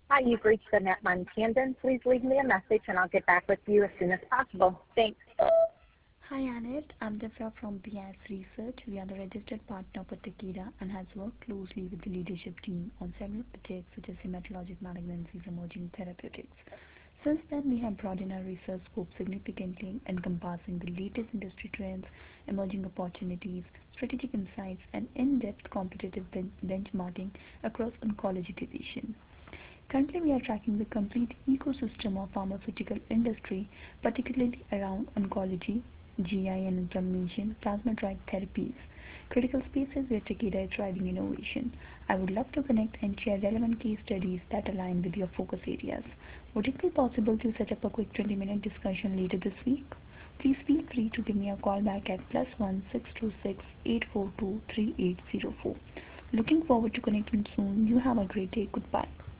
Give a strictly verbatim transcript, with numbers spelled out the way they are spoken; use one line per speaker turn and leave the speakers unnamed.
Hi, you've reached Annette Tandon. Please leave me a message and I'll get back with you as soon as possible. Thanks.
Hi Annette, I'm Divya from B I S Research. We are the registered partner for Takeda and has worked closely with the leadership team on several projects such as hematologic malignancies emerging therapeutics. Since then, we have broadened our research scope significantly, encompassing the latest industry trends, emerging opportunities, strategic insights, and in-depth competitive ben- benchmarking across oncology division. Currently, we are tracking the complete ecosystem of pharmaceutical industry, particularly around oncology, G I and inflammation, plasma-derived therapies, critical spaces where Takeda is driving innovation. I would love to connect and share relevant case studies that align with your focus areas. Would it be possible to set up a quick twenty-minute discussion later this week? Please feel free to give me a call back at plus one six two six eight four two three eight zero four. Looking forward to connecting soon. You have a great day. Goodbye.